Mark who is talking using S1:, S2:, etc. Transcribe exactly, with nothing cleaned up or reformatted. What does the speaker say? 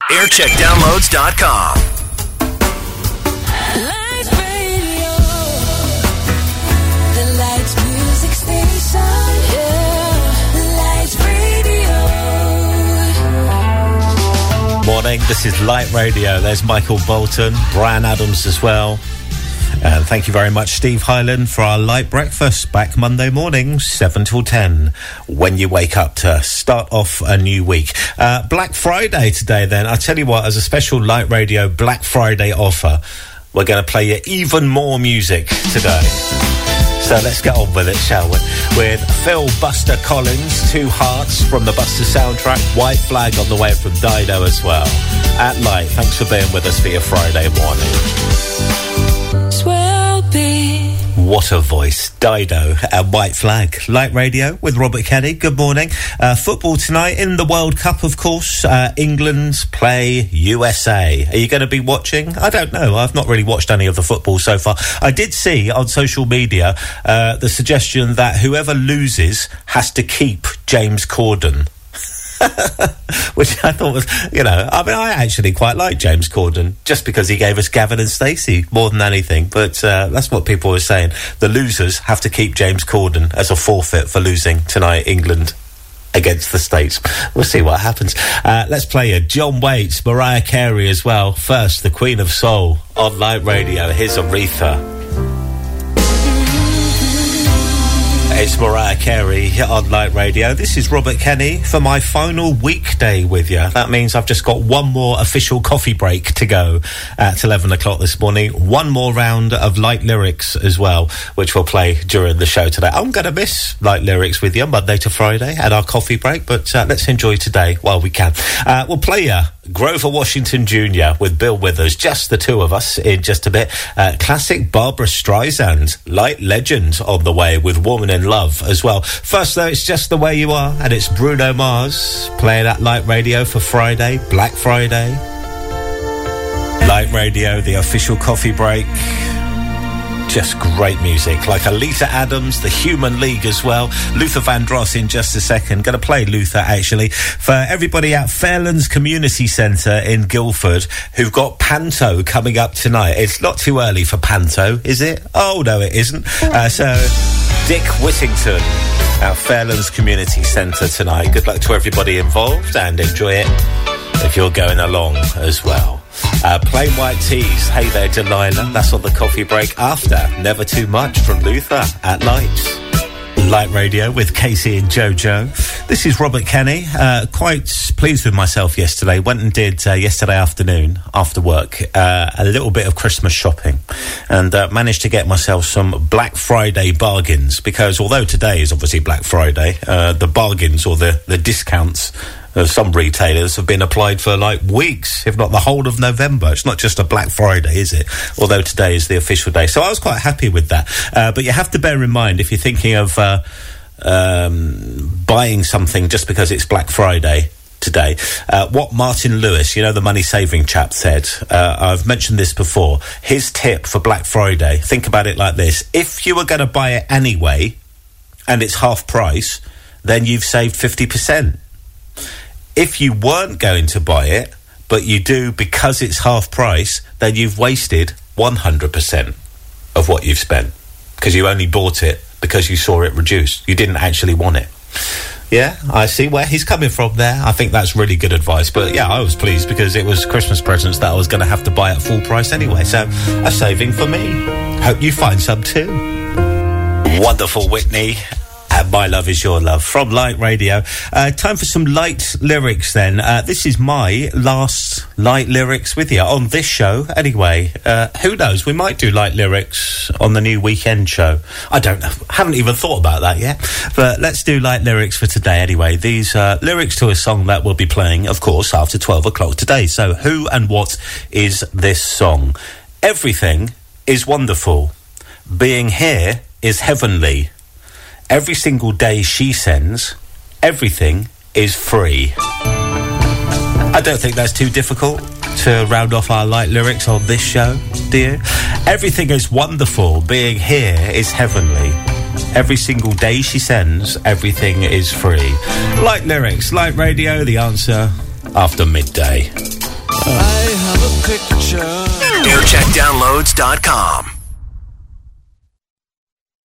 S1: aircheck downloads dot com.
S2: Light Radio, the Light Music Station, yeah. Light Radio.
S3: Morning, this is Light Radio. There's Michael Bolton, Brian Adams as well. And thank you very much, Steve Hyland, for our light breakfast. Back Monday morning, seven till ten, when you wake up to start off a new week. Uh, Black Friday today, then. I tell you what, as a special Light Radio Black Friday offer, we're going to play you even more music today. So let's get on with it, shall we? With Phil Buster Collins, Two Hearts from the Buster soundtrack, White Flag on the way from Dido as well. At Light, thanks for being with us for your Friday morning.
S2: Be.
S3: What a voice. Dido and White Flag. Light Radio with Robert Kenny. Good morning. Uh, football tonight in the World Cup, of course. Uh, England play U S A. Are you going to be watching? I don't know. I've not really watched any of the football so far. I did see on social media uh, the suggestion that whoever loses has to keep James Corden. Which I thought was, you know, I mean, I actually quite like James Corden just because he gave us Gavin and Stacey more than anything. But uh, that's what people were saying. The losers have to keep James Corden as a forfeit for losing tonight, England against the States. We'll see what happens. Uh, let's play it. John Waits, Mariah Carey as well. First, the Queen of Soul on Light Radio. Here's Aretha. It's Mariah Carey on Light Radio. This is Robert Kenny for my final weekday with you. That means I've just got one more official coffee break to go at eleven o'clock this morning. One more round of Light Lyrics as well, which we'll play during the show today. I'm going to miss Light Lyrics with you Monday to Friday at our coffee break, but uh, let's enjoy today while we can. Uh, we'll play you Grover Washington Junior with Bill Withers, just the two of us in just a bit. Uh, classic Barbra Streisand, Light Legend on the way with Woman in Love as well. First though, it's Just the Way You Are, and it's Bruno Mars playing at Light Radio for Friday, Black Friday. Light Radio, the official coffee break. Just great music, like Alita Adams, The Human League as well. Luther Vandross in just a second. Going to play Luther, actually, for everybody at Fairlands Community Centre in Guildford who've got Panto coming up tonight. It's not too early for Panto, is it? Oh, no, it isn't. Uh, so, Dick Whittington at Fairlands Community Centre tonight. Good luck to everybody involved and enjoy it if you're going along as well. Uh, Plain White Tees, Hey There Delilah, that's on the coffee break after Never Too Much from Luther at Light. Light Radio with Casey and Jojo. This is Robert Kenny. Uh, quite pleased with myself yesterday. Went and did uh, yesterday afternoon after work uh, a little bit of Christmas shopping and uh, managed to get myself some Black Friday bargains, because although today is obviously Black Friday, uh, the bargains or the, the discounts Uh, some retailers have been applied for like weeks, if not the whole of November. It's not just a Black Friday, is it? Although today is the official day. So I was quite happy with that. Uh, but you have to bear in mind, if you're thinking of uh, um, buying something just because it's Black Friday today, uh, what Martin Lewis, you know, the money-saving chap, said, uh, I've mentioned this before, his tip for Black Friday, think about it like this. If you were going to buy it anyway, and it's half price, then you've saved fifty percent. If you weren't going to buy it, but you do because it's half price, then you've wasted one hundred percent of what you've spent, because you only bought it because you saw it reduced. You didn't actually want it. Yeah, I see where he's coming from there. I think that's really good advice. But yeah, I was pleased because it was Christmas presents that I was going to have to buy at full price anyway. So a saving for me. Hope you find some too. Wonderful Whitney. And My Love Is Your Love from Light Radio. Uh, time for some light lyrics then. Uh, this is my last light lyrics with you on this show anyway. Uh, who knows, we might do light lyrics on the new weekend show. I don't know, haven't even thought about that yet. But let's do light lyrics for today anyway. These uh, lyrics to a song that we'll be playing, of course, after twelve o'clock today. So who and what is this song? Everything is wonderful. Being here is heavenly. Every single day she sends, everything is free. I don't think that's too difficult to round off our light lyrics on this show, do you? Everything is wonderful. Being here is heavenly. Every single day she sends, everything is free. Light lyrics, Light Radio, the answer after midday.
S1: picture. aircheck downloads dot com.